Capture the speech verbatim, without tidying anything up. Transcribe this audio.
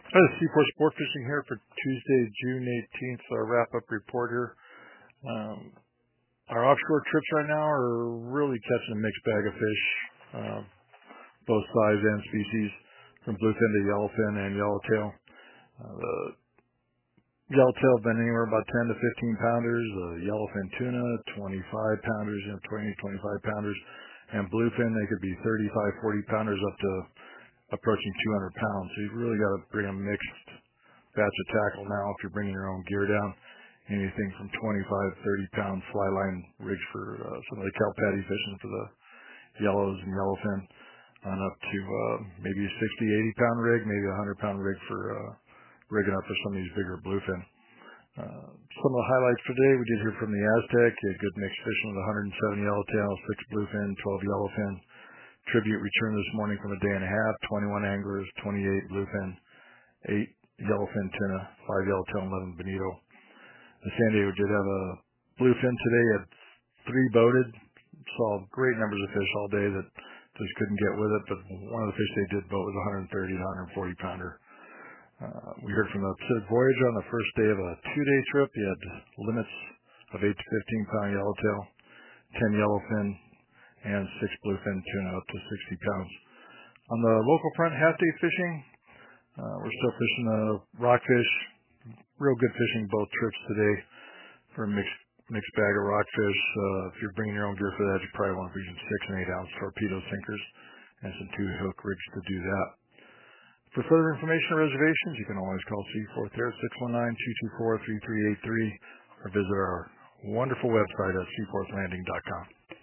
Hi, this is Seaport Sport Fishing here for Tuesday, June eighteenth, our wrap-up report here. Um, our offshore trips right now are really catching a mixed bag of fish, uh, both size and species, from bluefin to yellowfin and yellowtail. Uh, the yellowtail have been anywhere about ten to fifteen pounders, uh, yellowfin tuna, twenty-five pounders, you know, twenty, twenty-five pounders, and bluefin, they could be thirty-five, forty pounders up to approaching two hundred pounds. So you've really got to bring a mixed batch of tackle now if you're bringing your own gear down. Anything from twenty-five, thirty pound fly line rigs for uh, some of the kelp patty fishing for the yellows and yellowfin, on up to uh, maybe a sixty, eighty pound rig, maybe a one hundred pound rig for uh, rigging up for some of these bigger bluefin. Uh, some of the highlights for today, we did hear from the Aztec. You had good mixed fishing with one hundred seven yellowtail, six bluefin, twelve yellowfin. Tribute returned this morning from a day and a half, twenty-one anglers, twenty-eight bluefin, eight yellowfin tuna, five yellowtail, and eleven bonito. The San Diego did have a bluefin today, had three boated, saw great numbers of fish all day that just couldn't get with it, but one of the fish they did boat was a one hundred thirty to one hundred forty pounder. Uh, we heard from the Pacific Voyager on the first day of a two-day trip. He had limits of eight to fifteen pound yellowtail, ten yellowfin, and six bluefin tuna up to sixty pounds. On the local front, half-day fishing, uh, we're still fishing the rockfish. Real good fishing both trips today for a mixed, mixed bag of rockfish. Uh, if you're bringing your own gear for that, you probably want to be using six and eight ounce torpedo sinkers and some two hook rigs to do that. For further information or reservations, you can always call Seaforth here at six one nine, two two four, three three eight three or visit our wonderful website at seaforth landing dot com.